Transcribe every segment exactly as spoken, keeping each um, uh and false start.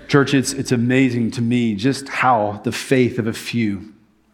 Church, it's, it's amazing to me just how the faith of a few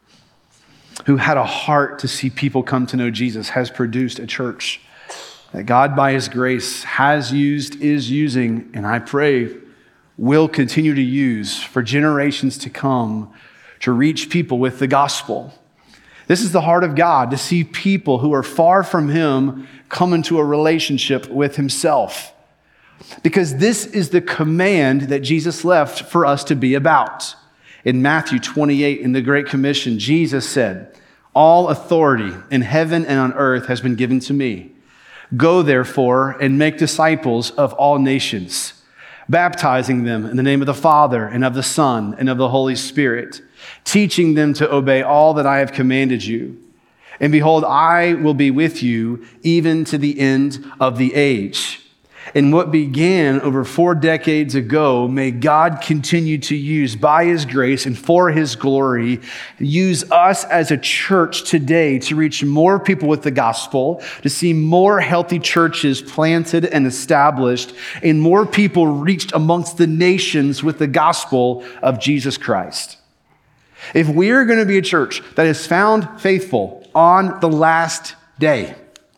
who had a heart to see people come to know Jesus has produced a church that God, by his grace, has used, is using, and I pray will continue to use for generations to come to reach people with the gospel. This is the heart of God, to see people who are far from him come into a relationship with himself. Because this is the command that Jesus left for us to be about. In Matthew twenty-eight, in the Great Commission, Jesus said, "All authority in heaven and on earth has been given to me. Go therefore and make disciples of all nations, baptizing them in the name of the Father and of the Son and of the Holy Spirit, teaching them to obey all that I have commanded you. And behold, I will be with you even to the end of the age." And what began over four decades ago, may God continue to use by his grace and for his glory, use us as a church today to reach more people with the gospel, to see more healthy churches planted and established, and more people reached amongst the nations with the gospel of Jesus Christ. If we're going to be a church that is found faithful on the last day,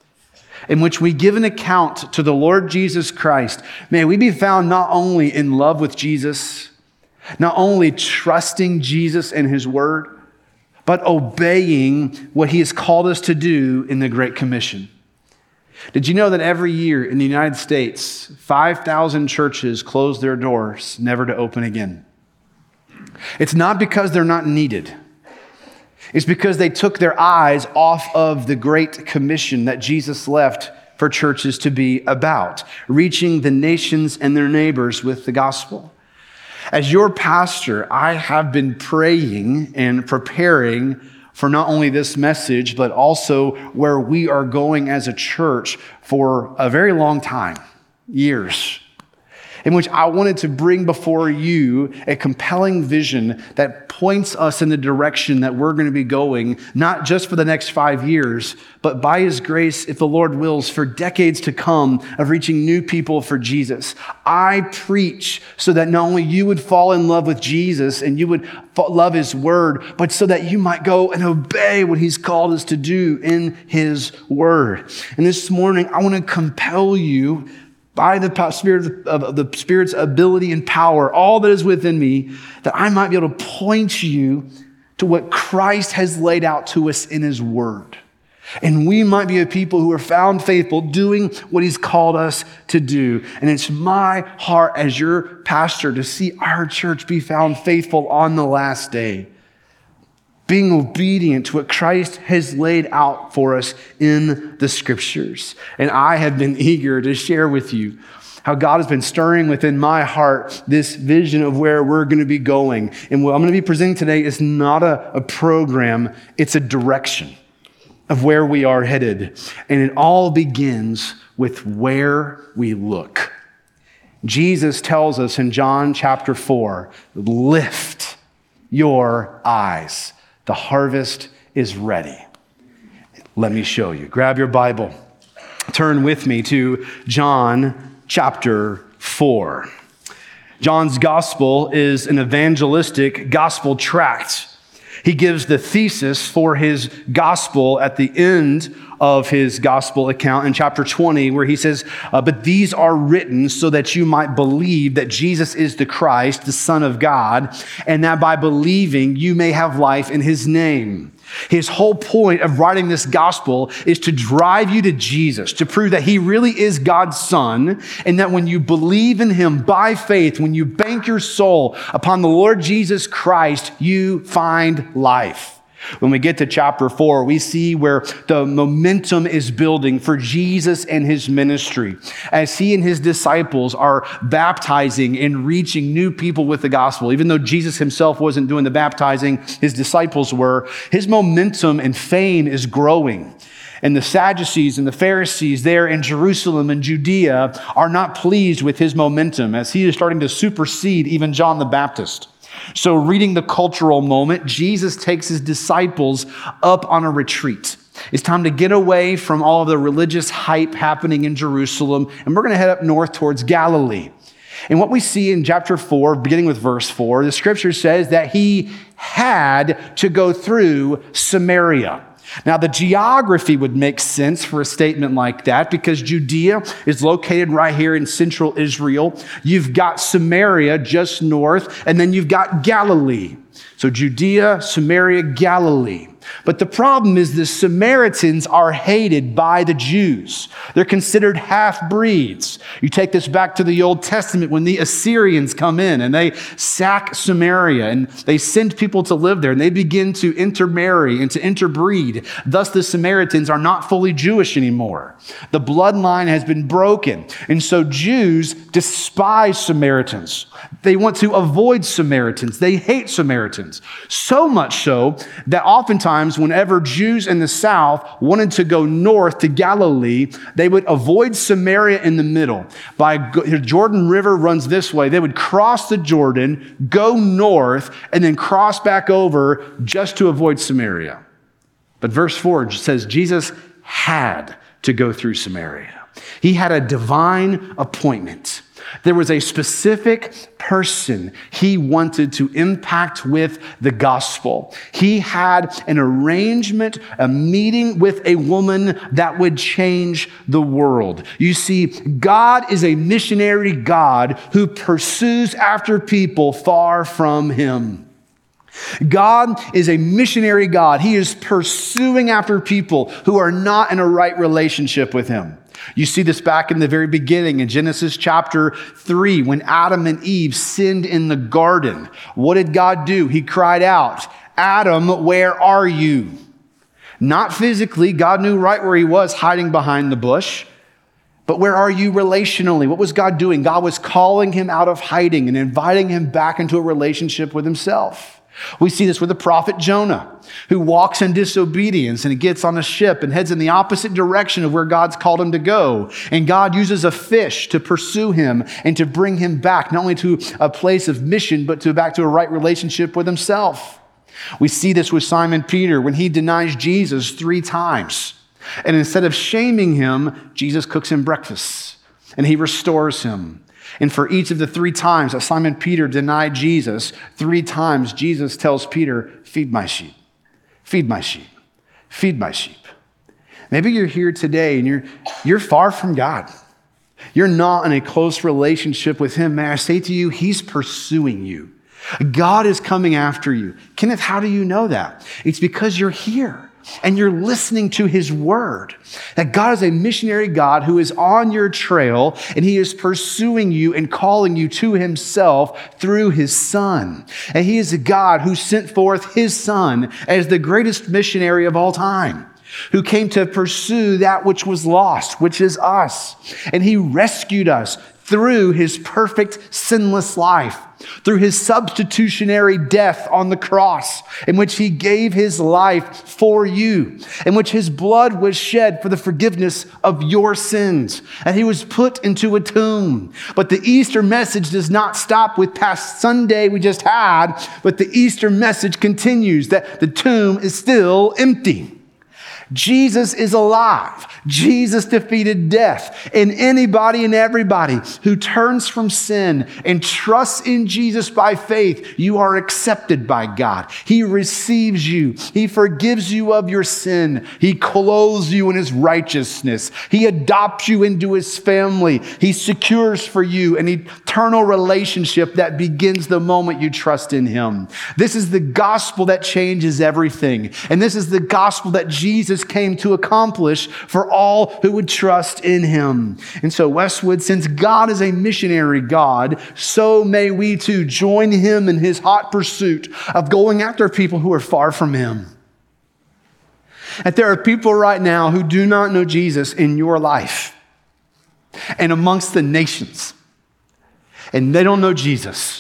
in which we give an account to the Lord Jesus Christ, may we be found not only in love with Jesus, not only trusting Jesus and his word, but obeying what he has called us to do in the Great Commission. Did you know that every year in the United States, five thousand churches close their doors, never to open again? It's not because they're not needed. It's because they took their eyes off of the Great Commission that Jesus left for churches to be about, reaching the nations and their neighbors with the gospel. As your pastor, I have been praying and preparing for not only this message, but also where we are going as a church for a very long time, years, in which I wanted to bring before you a compelling vision that points us in the direction that we're going to be going, not just for the next five years, but by his grace, if the Lord wills, for decades to come of reaching new people for Jesus. I preach so that not only you would fall in love with Jesus and you would love his word, but so that you might go and obey what he's called us to do in his word. And this morning, I want to compel you by the Spirit of the Spirit's ability and power, all that is within me, that I might be able to point you to what Christ has laid out to us in his word. And we might be a people who are found faithful doing what he's called us to do. And it's my heart as your pastor to see our church be found faithful on the last day, being obedient to what Christ has laid out for us in the scriptures. And I have been eager to share with you how God has been stirring within my heart this vision of where we're going to be going. And what I'm going to be presenting today is not a, a program, it's a direction of where we are headed. And it all begins with where we look. Jesus tells us in John chapter four, lift your eyes. The harvest is ready. Let me show you. Grab your Bible. Turn with me to John chapter four. John's gospel is an evangelistic gospel tract. He gives the thesis for his gospel at the end of his gospel account in chapter twenty, where he says, uh, but these are written so that you might believe that Jesus is the Christ, the Son of God, and that by believing you may have life in his name. His whole point of writing this gospel is to drive you to Jesus, to prove that he really is God's Son, and that when you believe in him by faith, when you bank your soul upon the Lord Jesus Christ, you find life. When we get to chapter four, we see where the momentum is building for Jesus and his ministry as he and his disciples are baptizing and reaching new people with the gospel. Even though Jesus himself wasn't doing the baptizing, his disciples were. His momentum and fame is growing. And the Sadducees and the Pharisees there in Jerusalem and Judea are not pleased with his momentum as he is starting to supersede even John the Baptist. So reading the cultural moment, Jesus takes his disciples up on a retreat. It's time to get away from all of the religious hype happening in Jerusalem, and we're going to head up north towards Galilee. And what we see in chapter four, beginning with verse four, the scripture says that he had to go through Samaria. Now, the geography would make sense for a statement like that because Judea is located right here in central Israel. You've got Samaria just north, and then you've got Galilee. So Judea, Samaria, Galilee. But the problem is the Samaritans are hated by the Jews. They're considered half-breeds. You take this back to the Old Testament when the Assyrians come in and they sack Samaria and they send people to live there and they begin to intermarry and to interbreed. Thus the Samaritans are not fully Jewish anymore. The bloodline has been broken. And so Jews despise Samaritans. They want to avoid Samaritans. They hate Samaritans. So much so that oftentimes whenever Jews in the south wanted to go north to Galilee, they would avoid Samaria in the middle. By the Jordan River runs this way. They would cross the Jordan, go north, and then cross back over just to avoid Samaria. But verse four says Jesus had to go through Samaria. He had a divine appointment. There was a specific person he wanted to impact with the gospel. He had an arrangement, a meeting with a woman that would change the world. You see, God is a missionary God who pursues after people far from him. God is a missionary God. He is pursuing after people who are not in a right relationship with him. You see this back in the very beginning in Genesis chapter three, when Adam and Eve sinned in the garden. What did God do? He cried out, "Adam, where are you?" Not physically. God knew right where he was, hiding behind the bush. But where are you relationally? What was God doing? God was calling him out of hiding and inviting him back into a relationship with himself. We see this with the prophet Jonah, who walks in disobedience and he gets on a ship and heads in the opposite direction of where God's called him to go. And God uses a fish to pursue him and to bring him back, not only to a place of mission, but to back to a right relationship with himself. We see this with Simon Peter when he denies Jesus three times. And instead of shaming him, Jesus cooks him breakfast and he restores him. And for each of the three times that Simon Peter denied Jesus, three times Jesus tells Peter, "Feed my sheep, feed my sheep, feed my sheep." Maybe you're here today and you're, you're far from God. You're not in a close relationship with him. May I say to you, he's pursuing you. God is coming after you. Kenneth, how do you know that? It's because you're here and you're listening to his word. That God is a missionary God who is on your trail and he is pursuing you and calling you to himself through his son. And he is a God who sent forth his son as the greatest missionary of all time, who came to pursue that which was lost, which is us. And he rescued us through his perfect, sinless life, through his substitutionary death on the cross, in which he gave his life for you, in which his blood was shed for the forgiveness of your sins, and he was put into a tomb. But the Easter message does not stop with past Sunday we just had, but the Easter message continues that the tomb is still empty. Jesus is alive. Jesus defeated death. And anybody and everybody who turns from sin and trusts in Jesus by faith, you are accepted by God. He receives you. He forgives you of your sin. He clothes you in his righteousness. He adopts you into his family. He secures for you an eternal relationship that begins the moment you trust in him. This is the gospel that changes everything. And this is the gospel that Jesus came to accomplish for all who would trust in him. And so Westwood, since God is a missionary God, so may we too join him in his hot pursuit of going after people who are far from him. That there are people right now who do not know Jesus in your life and amongst the nations, and they don't know Jesus.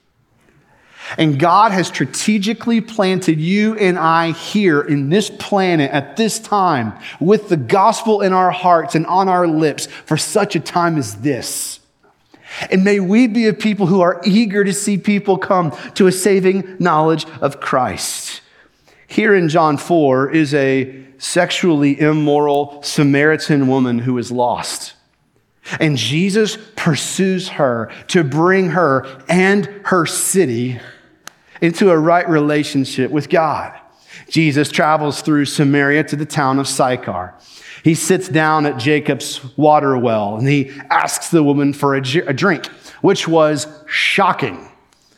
And God has strategically planted you and I here in this planet at this time with the gospel in our hearts and on our lips for such a time as this. And may we be a people who are eager to see people come to a saving knowledge of Christ. Here in John four is a sexually immoral Samaritan woman who is lost. And Jesus pursues her to bring her and her city into a right relationship with God. Jesus travels through Samaria to the town of Sychar. He sits down at Jacob's water well and he asks the woman for a drink, which was shocking.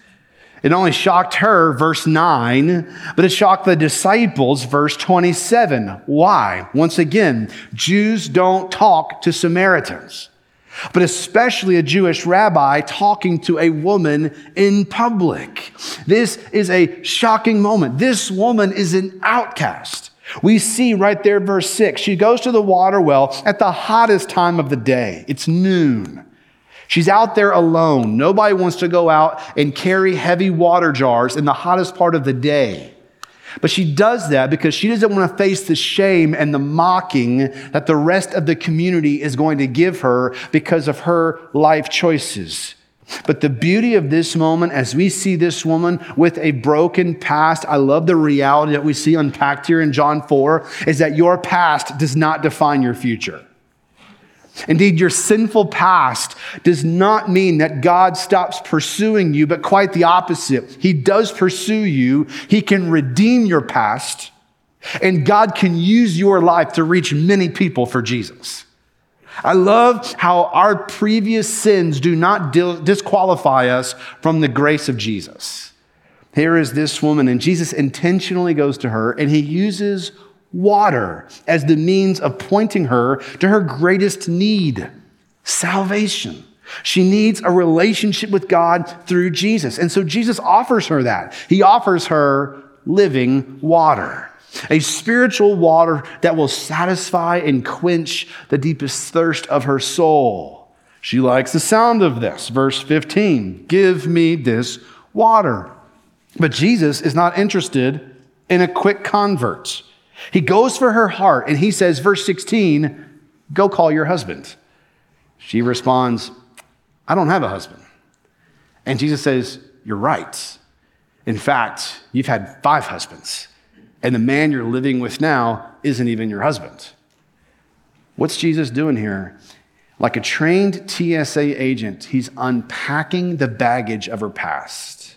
It only shocked her, verse nine, but it shocked the disciples, verse twenty-seven. Why? Once again, Jews don't talk to Samaritans, but especially a Jewish rabbi talking to a woman in public. This is a shocking moment. This woman is an outcast. We see right there, verse six, she goes to the water well at the hottest time of the day. It's noon. She's out there alone. Nobody wants to go out and carry heavy water jars in the hottest part of the day. But she does that because she doesn't want to face the shame and the mocking that the rest of the community is going to give her because of her life choices. But the beauty of this moment, as we see this woman with a broken past, I love the reality that we see unpacked here in John four, is that your past does not define your future. Indeed, your sinful past does not mean that God stops pursuing you, but quite the opposite. He does pursue you. He can redeem your past, and God can use your life to reach many people for Jesus. I love how our previous sins do not disqualify us from the grace of Jesus. Here is this woman, and Jesus intentionally goes to her, and he uses water as the means of pointing her to her greatest need, salvation. She needs a relationship with God through Jesus. And so Jesus offers her that. He offers her living water, a spiritual water that will satisfy and quench the deepest thirst of her soul. She likes the sound of this. Verse fifteen, give me this water. But Jesus is not interested in a quick convert. He goes for her heart and he says, verse sixteen, go call your husband. She responds, I don't have a husband. And Jesus says, you're right. In fact, you've had five husbands, and the man you're living with now isn't even your husband. What's Jesus doing here? Like a trained T S A agent, he's unpacking the baggage of her past.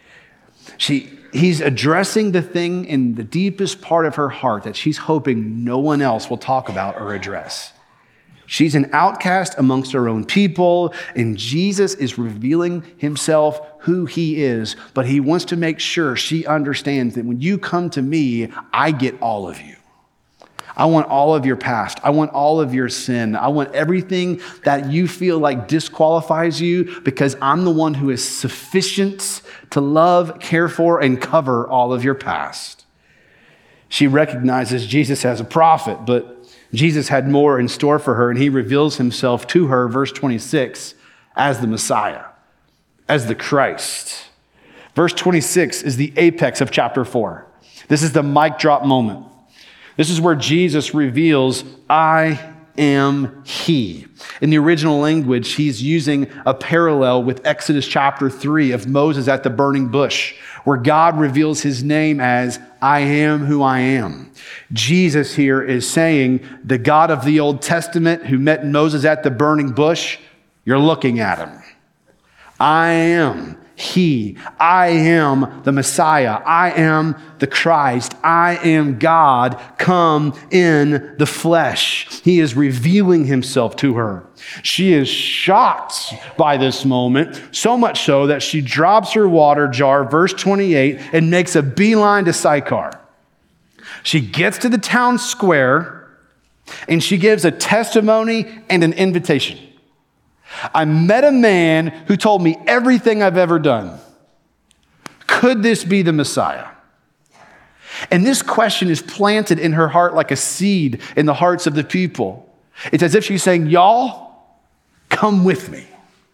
She He's addressing the thing in the deepest part of her heart that she's hoping no one else will talk about or address. She's an outcast amongst her own people, and Jesus is revealing himself who he is, but he wants to make sure she understands that when you come to me, I get all of you. I want all of your past. I want all of your sin. I want everything that you feel like disqualifies you, because I'm the one who is sufficient to love, care for, and cover all of your past. She recognizes Jesus as a prophet, but Jesus had more in store for her, and he reveals himself to her, verse twenty-six, as the Messiah, as the Christ. Verse twenty-six is the apex of chapter four. This is the mic drop moment. This is where Jesus reveals, I am he. In the original language, he's using a parallel with Exodus chapter three of Moses at the burning bush, where God reveals his name as I am who I am. Jesus here is saying, the God of the Old Testament who met Moses at the burning bush, you're looking at him. I am he. I am the Messiah. I am the Christ. I am God come in the flesh. He is revealing himself to her. She is shocked by this moment, so much so that she drops her water jar, verse twenty-eight, and makes a beeline to Sychar. She gets to the town square and she gives a testimony and an invitation. I met a man who told me everything I've ever done. Could this be the Messiah? And this question is planted in her heart like a seed in the hearts of the people. It's as if she's saying, y'all, come with me.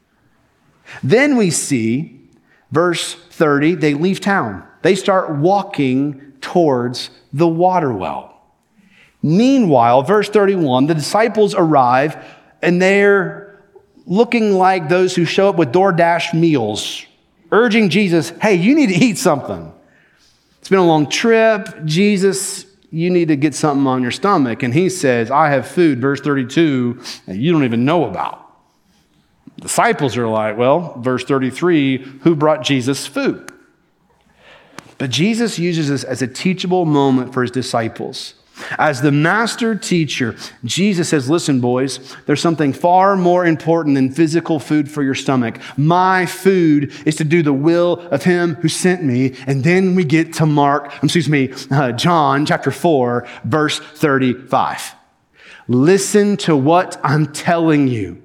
Then we see, verse thirty, they leave town. They start walking towards the water well. Meanwhile, verse thirty-one, the disciples arrive and they're looking like those who show up with DoorDash meals, urging Jesus, hey, you need to eat something. It's been a long trip. Jesus, you need to get something on your stomach. And he says, I have food, verse thirty-two, that you don't even know about. Disciples are like, well, verse thirty-three, who brought Jesus food? But Jesus uses this as a teachable moment for his disciples. As the master teacher, Jesus says, listen, boys, there's something far more important than physical food for your stomach. My food is to do the will of him who sent me. And then we get to Mark, excuse me, uh, John chapter four, verse thirty-five. Listen to what I'm telling you.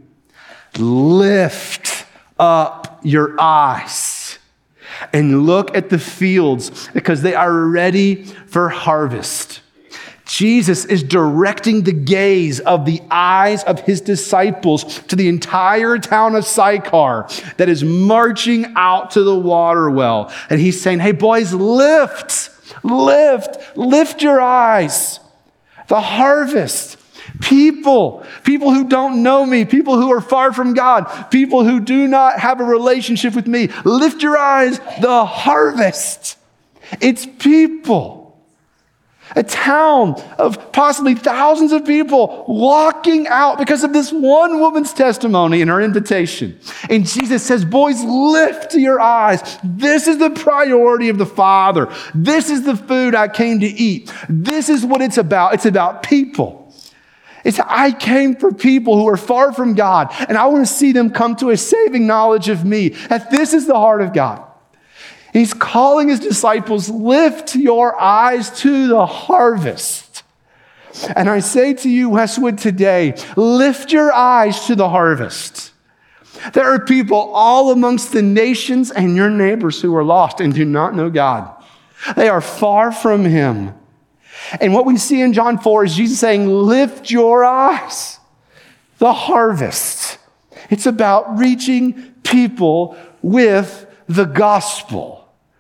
Lift up your eyes and look at the fields because they are ready for harvest. Jesus is directing the gaze of the eyes of his disciples to the entire town of Sychar that is marching out to the water well. And he's saying, hey, boys, lift, lift, lift your eyes. The harvest, people, people who don't know me, people who are far from God, people who do not have a relationship with me. Lift your eyes, the harvest. It's people. A town of possibly thousands of people walking out because of this one woman's testimony and her invitation. And Jesus says, boys, lift your eyes. This is the priority of the Father. This is the food I came to eat. This is what it's about. It's about people. It's I came for people who are far from God, and I want to see them come to a saving knowledge of me. That this is the heart of God. He's calling his disciples, lift your eyes to the harvest. And I say to you, Westwood, today, lift your eyes to the harvest. There are people all amongst the nations and your neighbors who are lost and do not know God. They are far from him. And what we see in John four is Jesus saying, lift your eyes. The harvest. It's about reaching people with the gospel.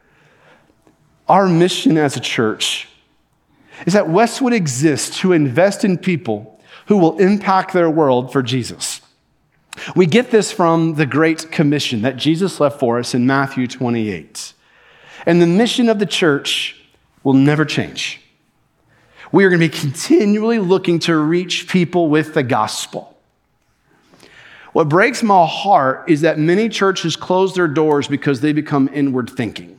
Our mission as a church is that Westwood exists to invest in people who will impact their world for Jesus. We get this from the Great Commission that Jesus left for us in Matthew twenty-eight. And the mission of the church will never change. We are going to be continually looking to reach people with the gospel. What breaks my heart is that many churches close their doors because they become inward thinking.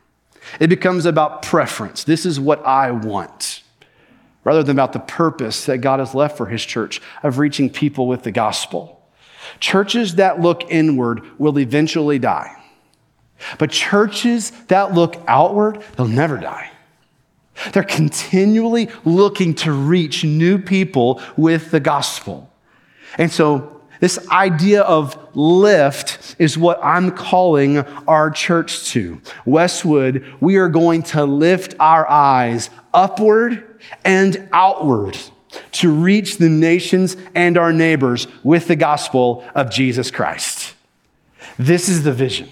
It becomes about preference. This is what I want, rather than about the purpose that God has left for his church of reaching people with the gospel. Churches that look inward will eventually die. But churches that look outward, they'll never die. They're continually looking to reach new people with the gospel. And so this idea of lift is what I'm calling our church to. Westwood, we are going to lift our eyes upward and outward to reach the nations and our neighbors with the gospel of Jesus Christ. This is the vision.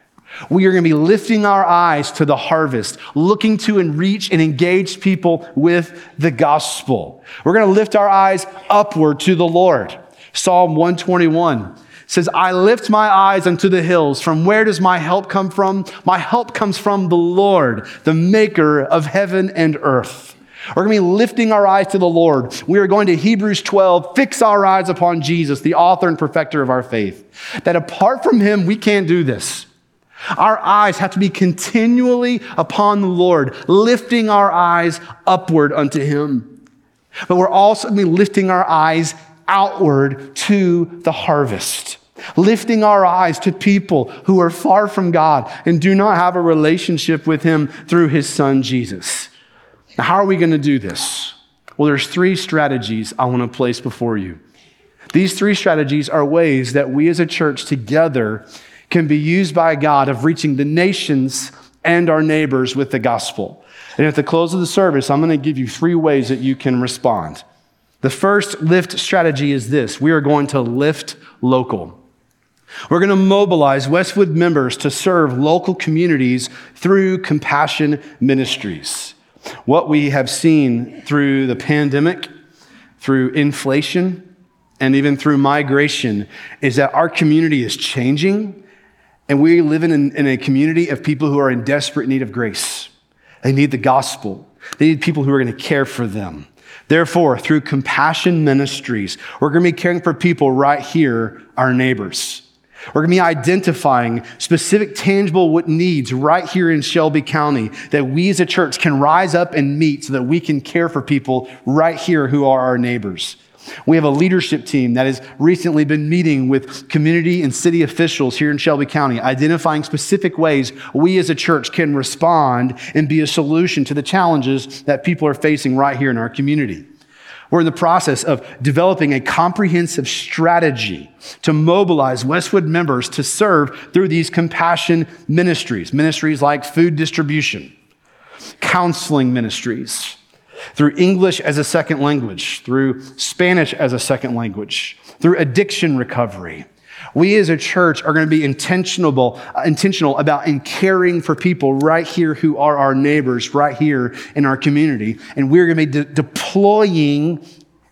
We are going to be lifting our eyes to the harvest, looking to and reach and engage people with the gospel. We're going to lift our eyes upward to the Lord. Psalm one twenty-one says, I lift my eyes unto the hills. From where does my help come from? My help comes from the Lord, the maker of heaven and earth. We're going to be lifting our eyes to the Lord. We are going to Hebrews twelve, fix our eyes upon Jesus, the author and perfecter of our faith. That apart from him, we can't do this. Our eyes have to be continually upon the Lord, lifting our eyes upward unto him. But we're also going to be lifting our eyes outward to the harvest, lifting our eyes to people who are far from God and do not have a relationship with him through his son, Jesus. Now, how are we going to do this? Well, there's three strategies I want to place before you. These three strategies are ways that we as a church together can be used by God of reaching the nations and our neighbors with the gospel. And at the close of the service, I'm going to give you three ways that you can respond. The first lift strategy is this. We are going to lift local. We're going to mobilize Westwood members to serve local communities through compassion ministries. What we have seen through the pandemic, through inflation, and even through migration is that our community is changing. And we live in, in a community of people who are in desperate need of grace. They need the gospel. They need people who are going to care for them. Therefore, through compassion ministries, we're going to be caring for people right here, our neighbors. We're going to be identifying specific, tangible needs right here in Shelby County that we as a church can rise up and meet so that we can care for people right here who are our neighbors. We have a leadership team that has recently been meeting with community and city officials here in Shelby County, identifying specific ways we as a church can respond and be a solution to the challenges that people are facing right here in our community. We're in the process of developing a comprehensive strategy to mobilize Westwood members to serve through these compassion ministries, ministries like food distribution, counseling ministries, through English as a second language, through Spanish as a second language, through addiction recovery. We as a church are going to be intentional, uh, intentional about in caring for people right here who are our neighbors, right here in our community. And we're going to be de- deploying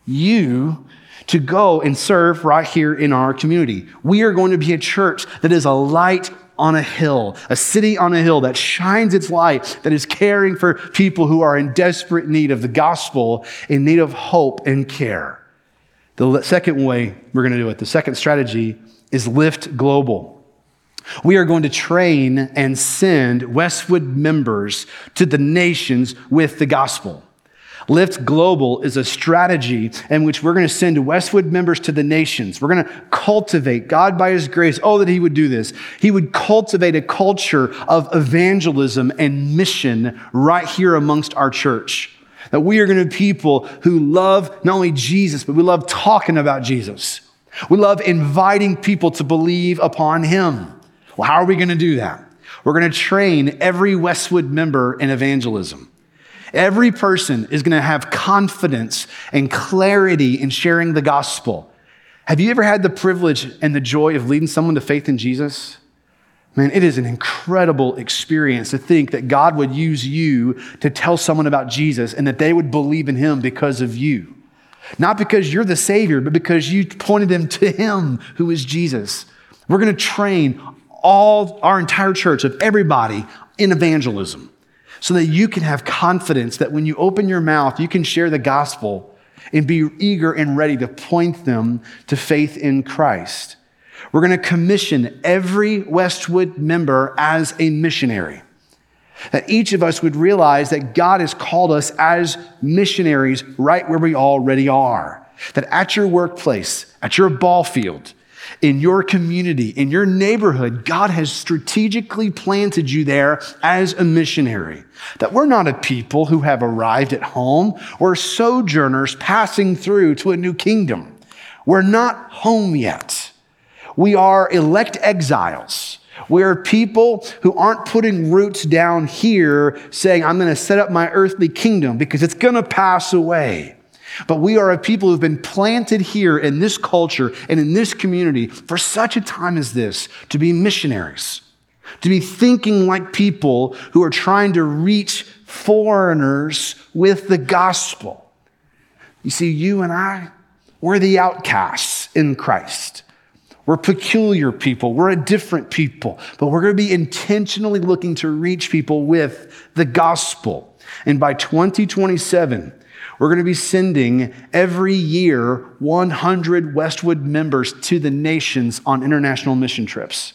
you to go and serve right here in our community. We are going to be a church that is a light on a hill, a city on a hill that shines its light, that is caring for people who are in desperate need of the gospel, in need of hope and care. The second way we're going to do it, the second strategy is Lift Global. We are going to train and send Westwood members to the nations with the gospel. Lift Global is a strategy in which we're going to send Westwood members to the nations. We're going to cultivate, God by his grace, oh, that he would do this. He would cultivate a culture of evangelism and mission right here amongst our church. That we are going to be people who love not only Jesus, but we love talking about Jesus. We love inviting people to believe upon him. Well, how are we going to do that? We're going to train every Westwood member in evangelism. Every person is going to have confidence and clarity in sharing the gospel. Have you ever had the privilege and the joy of leading someone to faith in Jesus? Man, it is an incredible experience to think that God would use you to tell someone about Jesus and that they would believe in him because of you. Not because you're the Savior, but because you pointed them to him who is Jesus. We're going to train all our entire church of everybody in evangelism so that you can have confidence that when you open your mouth, you can share the gospel and be eager and ready to point them to faith in Christ. We're going to commission every Westwood member as a missionary. That each of us would realize that God has called us as missionaries right where we already are. That at your workplace, at your ball field, in your community, in your neighborhood, God has strategically planted you there as a missionary. That we're not a people who have arrived at home. We're sojourners passing through to a new kingdom. We're not home yet. We are elect exiles. We're people who aren't putting roots down here saying, I'm going to set up my earthly kingdom because it's going to pass away. But we are a people who've been planted here in this culture and in this community for such a time as this to be missionaries, to be thinking like people who are trying to reach foreigners with the gospel. You see, you and I, we're the outcasts in Christ. We're peculiar people. We're a different people, but we're going to be intentionally looking to reach people with the gospel. And by twenty twenty-seven, we're going to be sending every year one hundred Westwood members to the nations on international mission trips.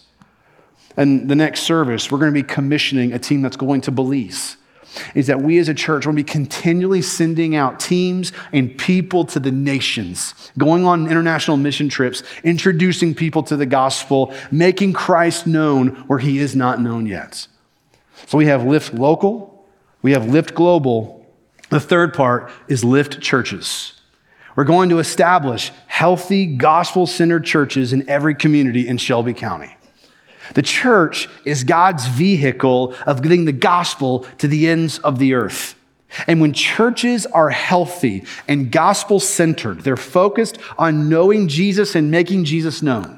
And the next service, we're going to be commissioning a team that's going to Belize. Is that we as a church will be continually sending out teams and people to the nations, going on international mission trips, introducing people to the gospel, making Christ known where he is not known yet. So we have Lift Local, we have Lift Global. The third part is Lift Churches. We're going to establish healthy, gospel-centered churches in every community in Shelby County. The church is God's vehicle of getting the gospel to the ends of the earth. And when churches are healthy and gospel-centered, they're focused on knowing Jesus and making Jesus known,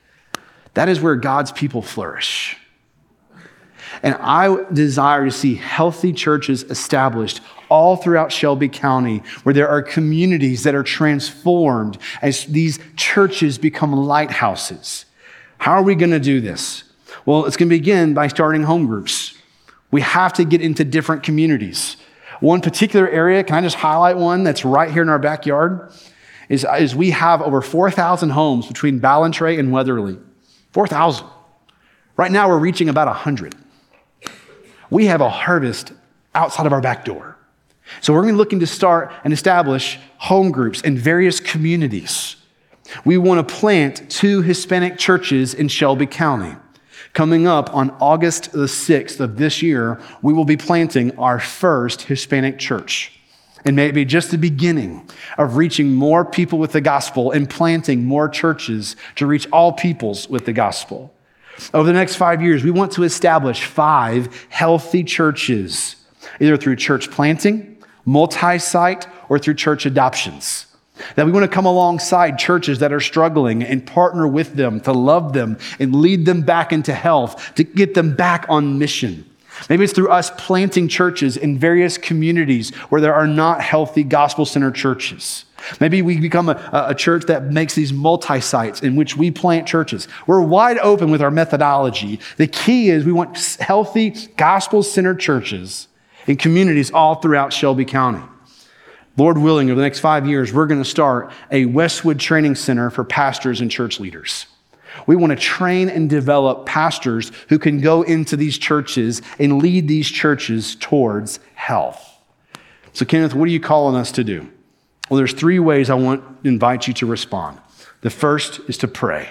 that is where God's people flourish. And I desire to see healthy churches established all throughout Shelby County, where there are communities that are transformed as these churches become lighthouses. How are we going to do this? Well, it's going to begin by starting home groups. We have to get into different communities. One particular area, can I just highlight one that's right here in our backyard, is, is we have over four thousand homes between Ballantrae and Weatherly. four thousand. Right now, we're reaching about one hundred. We have a harvest outside of our back door. So we're going to be looking to start and establish home groups in various communities. We want to plant two Hispanic churches in Shelby County. Coming up on August the sixth of this year, we will be planting our first Hispanic church. And may it be just the beginning of reaching more people with the gospel and planting more churches to reach all peoples with the gospel. Over the next five years, we want to establish five healthy churches, either through church planting, multi-site, or through church adoptions. That we want to come alongside churches that are struggling and partner with them to love them and lead them back into health, to get them back on mission. Maybe it's through us planting churches in various communities where there are not healthy gospel-centered churches. Maybe we become a, a church that makes these multi-sites in which we plant churches. We're wide open with our methodology. The key is we want healthy gospel-centered churches in communities all throughout Shelby County. Lord willing, over the next five years, we're going to start a Westwood Training Center for pastors and church leaders. We want to train and develop pastors who can go into these churches and lead these churches towards health. So, Kenneth, what are you calling us to do? Well, there's three ways I want to invite you to respond. The first is to pray.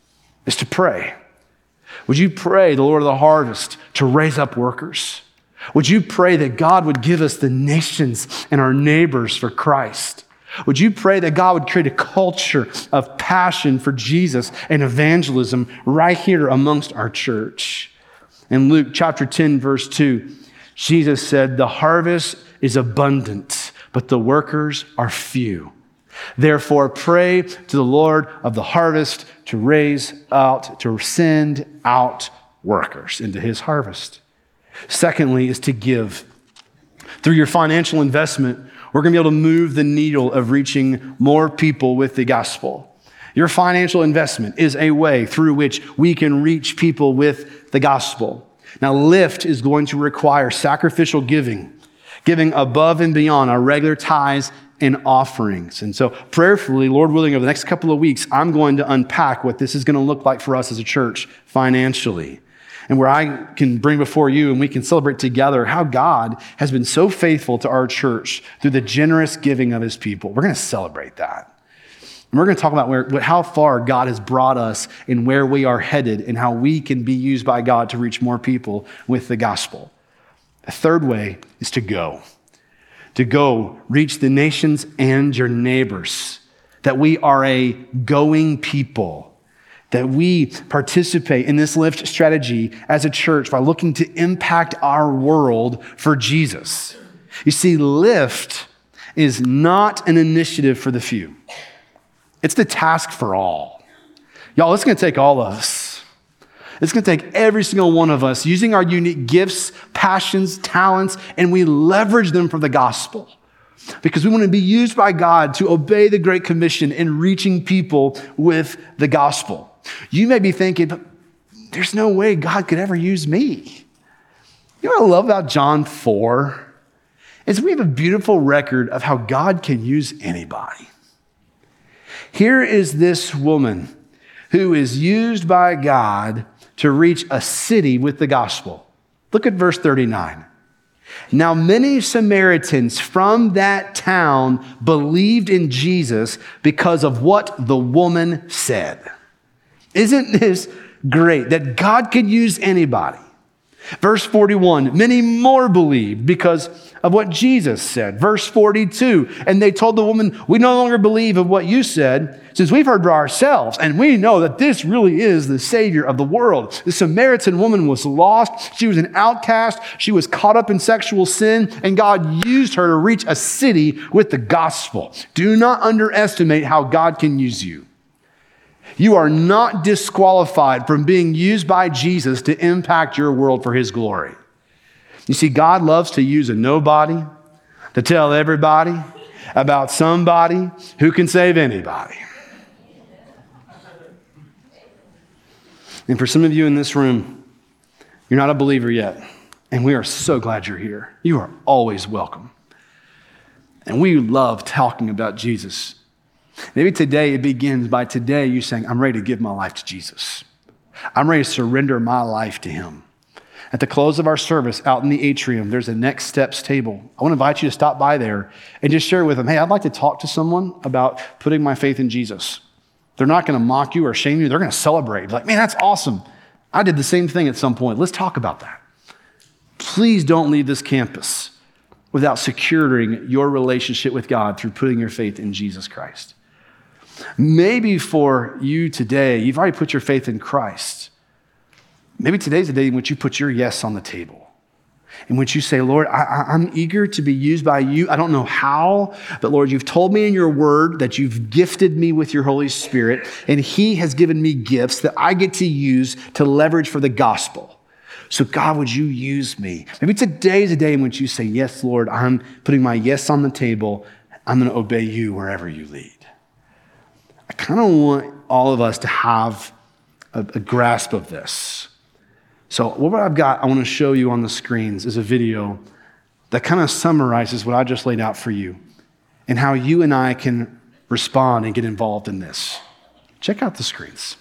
Is to pray. Would you pray the Lord of the harvest to raise up workers? Would you pray that God would give us the nations and our neighbors for Christ? Would you pray that God would create a culture of passion for Jesus and evangelism right here amongst our church? In Luke chapter ten, verse two, Jesus said, "The harvest is abundant, but the workers are few. Therefore, pray to the Lord of the harvest to raise out, to send out workers into his harvest." Secondly is to give. Through your financial investment, we're going to be able to move the needle of reaching more people with the gospel. Your financial investment is a way through which we can reach people with the gospel. Now, Lift is going to require sacrificial giving, giving above and beyond our regular tithes and offerings. And so prayerfully, Lord willing, over the next couple of weeks, I'm going to unpack what this is going to look like for us as a church financially. And where I can bring before you and we can celebrate together how God has been so faithful to our church through the generous giving of his people. We're going to celebrate that. And we're going to talk about where, how far God has brought us and where we are headed and how we can be used by God to reach more people with the gospel. The third way is to go. To go reach the nations and your neighbors. That we are a going people. That we participate in this Lift strategy as a church by looking to impact our world for Jesus. You see, Lift is not an initiative for the few. It's the task for all. Y'all, it's going to take all of us. It's going to take every single one of us using our unique gifts, passions, talents, and we leverage them for the gospel. Because we want to be used by God to obey the Great Commission in reaching people with the gospel. You may be thinking, but there's no way God could ever use me. You know what I love about John four? Is we have a beautiful record of how God can use anybody. Here is this woman who is used by God to reach a city with the gospel. Look at verse thirty-nine. Now, many Samaritans from that town believed in Jesus because of what the woman said. Isn't this great that God could use anybody? Verse forty-one, many more believed because of what Jesus said. Verse forty-two, and they told the woman, we no longer believe of what you said, since we've heard for ourselves, and we know that this really is the Savior of the world. The Samaritan woman was lost. She was an outcast. She was caught up in sexual sin, and God used her to reach a city with the gospel. Do not underestimate how God can use you. You are not disqualified from being used by Jesus to impact your world for his glory. You see, God loves to use a nobody to tell everybody about somebody who can save anybody. And for some of you in this room, you're not a believer yet, and we are so glad you're here. You are always welcome. And we love talking about Jesus. Maybe today it begins by today you saying, I'm ready to give my life to Jesus. I'm ready to surrender my life to him. At the close of our service out in the atrium, there's a next steps table. I want to invite you to stop by there and just share with them, hey, I'd like to talk to someone about putting my faith in Jesus. They're not going to mock you or shame you. They're going to celebrate. Like, man, that's awesome. I did the same thing at some point. Let's talk about that. Please don't leave this campus without securing your relationship with God through putting your faith in Jesus Christ. Maybe for you today, you've already put your faith in Christ. Maybe today's the day in which you put your yes on the table, in which you say, Lord, I, I'm eager to be used by you. I don't know how, but Lord, you've told me in your word that you've gifted me with your Holy Spirit, and he has given me gifts that I get to use to leverage for the gospel. So God, would you use me? Maybe today is a day in which you say, yes, Lord, I'm putting my yes on the table. I'm going to obey you wherever you lead. I kind of want all of us to have a, a grasp of this. So what I've got, I want to show you on the screens is a video that kind of summarizes what I just laid out for you and how you and I can respond and get involved in this. Check out the screens.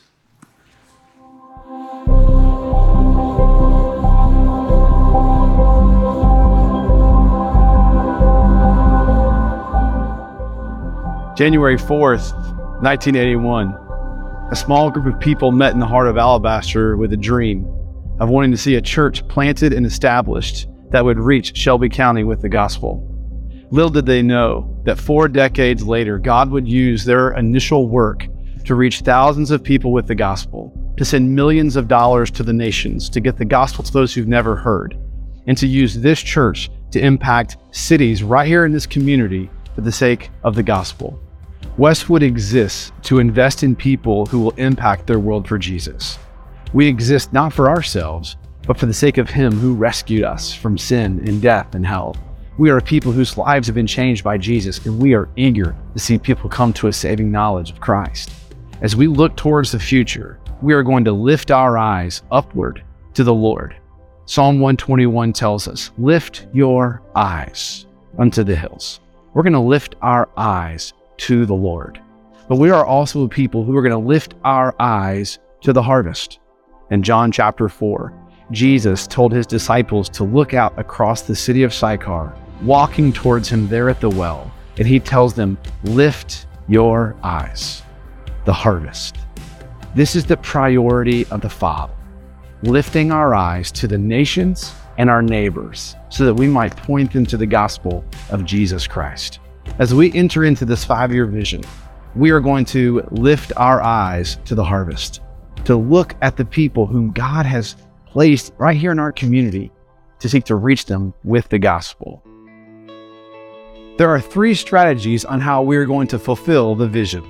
January fourth, nineteen eighty-one, a small group of people met in the heart of Alabaster with a dream of wanting to see a church planted and established that would reach Shelby County with the gospel. Little did they know that four decades later, God would use their initial work to reach thousands of people with the gospel, to send millions of dollars to the nations, to get the gospel to those who've never heard, and to use this church to impact cities right here in this community for the sake of the gospel. Westwood exists to invest in people who will impact their world for Jesus. We exist not for ourselves, but for the sake of him who rescued us from sin and death and hell. We are a people whose lives have been changed by Jesus, and we are eager to see people come to a saving knowledge of Christ. As we look towards the future, we are going to lift our eyes upward to the Lord. Psalm one twenty-one tells us, lift your eyes unto the hills. We're going to lift our eyes to the Lord. But we are also a people who are going to lift our eyes to the harvest. In John chapter four, Jesus told his disciples to look out across the city of Sychar, walking towards him there at the well. And he tells them, lift your eyes, the harvest. This is the priority of the Father, lifting our eyes to the nations and our neighbors so that we might point them to the gospel of Jesus Christ. As we enter into this five-year vision, we are going to lift our eyes to the harvest, to look at the people whom God has placed right here in our community to seek to reach them with the gospel. There are three strategies on how we're going to fulfill the vision.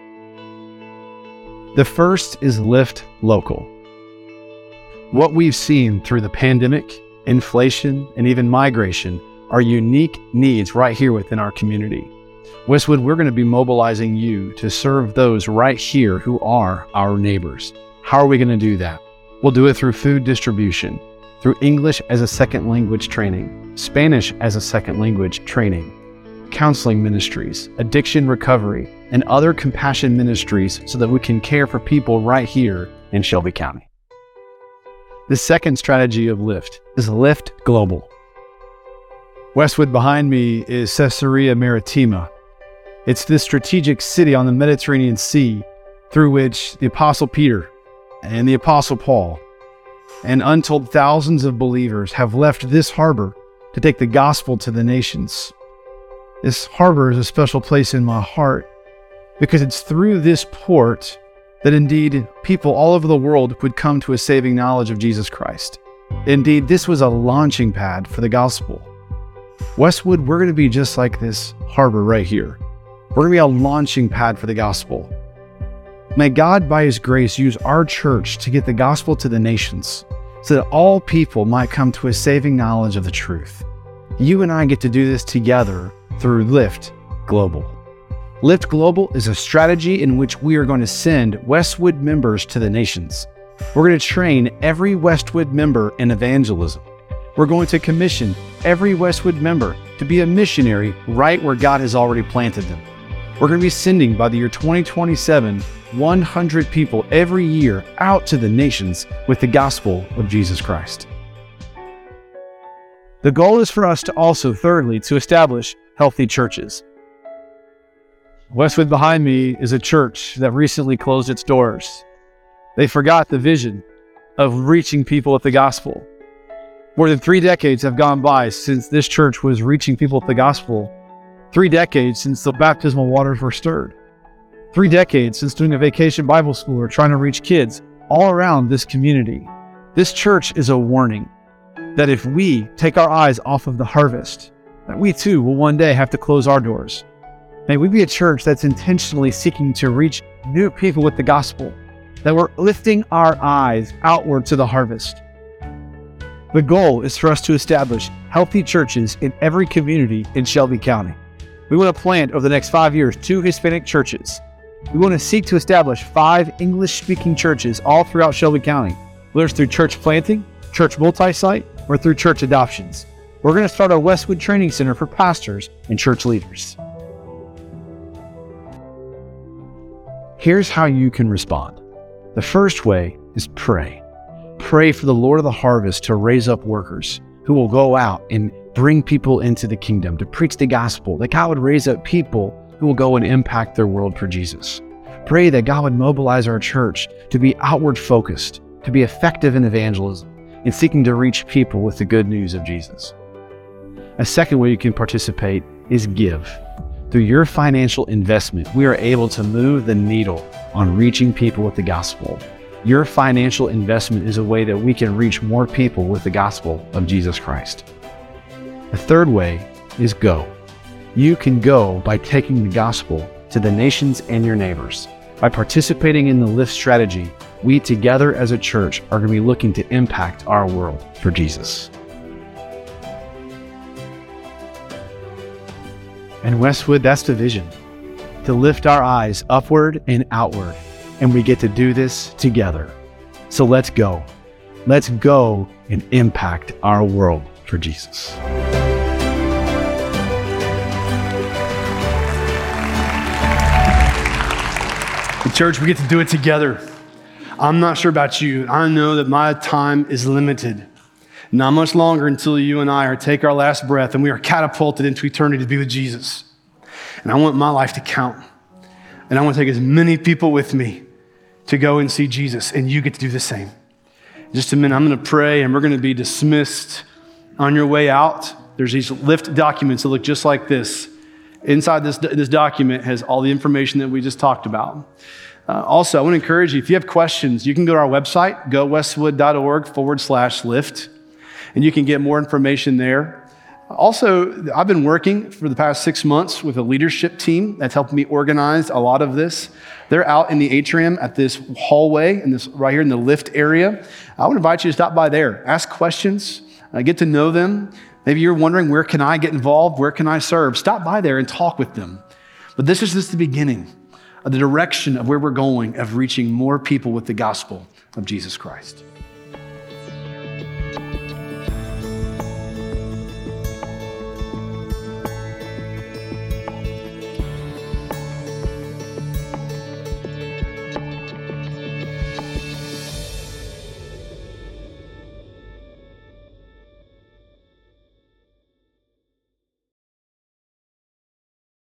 The first is lift local. What we've seen through the pandemic, inflation, and even migration are unique needs right here within our community. Westwood, we're going to be mobilizing you to serve those right here who are our neighbors. How are we going to do that? We'll do it through food distribution, through English as a second language training, Spanish as a second language training, counseling ministries, addiction recovery, and other compassion ministries so that we can care for people right here in Shelby County. The second strategy of Lift is Lift Global. Westwood behind me is Caesarea Maritima. It's this strategic city on the Mediterranean Sea through which the Apostle Peter and the Apostle Paul and untold thousands of believers have left this harbor to take the gospel to the nations. This harbor is a special place in my heart because it's through this port that indeed people all over the world would come to a saving knowledge of Jesus Christ. Indeed, this was a launching pad for the gospel. Westwood, we're going to be just like this harbor right here. We're going to be a launching pad for the gospel. May God, by his grace, use our church to get the gospel to the nations so that all people might come to a saving knowledge of the truth. You and I get to do this together through Lift Global. Lift Global is a strategy in which we are going to send Westwood members to the nations. We're going to train every Westwood member in evangelism. We're going to commission every Westwood member to be a missionary right where God has already planted them. We're going to be sending, by the year twenty twenty-seven, one hundred people every year out to the nations with the gospel of Jesus Christ. The goal is for us to also, thirdly, to establish healthy churches. Westwood behind me is a church that recently closed its doors. They forgot the vision of reaching people with the gospel. More than three decades have gone by since this church was reaching people with the gospel. Three decades since the baptismal waters were stirred. Three decades since doing a vacation Bible school or trying to reach kids all around this community. This church is a warning that if we take our eyes off of the harvest, that we too will one day have to close our doors. May we be a church that's intentionally seeking to reach new people with the gospel, that we're lifting our eyes outward to the harvest. The goal is for us to establish healthy churches in every community in Shelby County. We want to plant over the next five years two Hispanic churches. We want to seek to establish five English-speaking churches all throughout Shelby County, whether it's through church planting, church multi-site, or through church adoptions. We're going to start a Westwood Training Center for pastors and church leaders. Here's how you can respond. The first way is pray. Pray for the Lord of the harvest to raise up workers who will go out and bring people into the kingdom, to preach the gospel, that God would raise up people who will go and impact their world for Jesus. Pray that God would mobilize our church to be outward focused, to be effective in evangelism, in seeking to reach people with the good news of Jesus. A second way you can participate is give. Through your financial investment, we are able to move the needle on reaching people with the gospel. Your financial investment is a way that we can reach more people with the gospel of Jesus Christ. The third way is go. You can go by taking the gospel to the nations and your neighbors. By participating in the LIFT strategy, we together as a church are going to be looking to impact our world for Jesus. And Westwood, that's the vision, to lift our eyes upward and outward, and we get to do this together. So let's go. Let's go and impact our world for Jesus. The church, we get to do it together. I'm not sure about you. I know that my time is limited. Not much longer until you and I are take our last breath and we are catapulted into eternity to be with Jesus. And I want my life to count. And I want to take as many people with me to go and see Jesus, and you get to do the same. In just a minute, I'm going to pray, and we're going to be dismissed. On your way out, there's these LIFT documents that look just like this. Inside this, this document has all the information that we just talked about. Uh, also, I want to encourage you, if you have questions, you can go to our website, go westwood.org forward slash lift. And you can get more information there. Also, I've been working for the past six months with a leadership team that's helped me organize a lot of this. They're out in the atrium at this hallway, in this right here in the lift area. I would invite you to stop by there, ask questions, uh, get to know them. Maybe you're wondering, where can I get involved? Where can I serve? Stop by there and talk with them. But this is just the beginning of the direction of where we're going, of reaching more people with the gospel of Jesus Christ.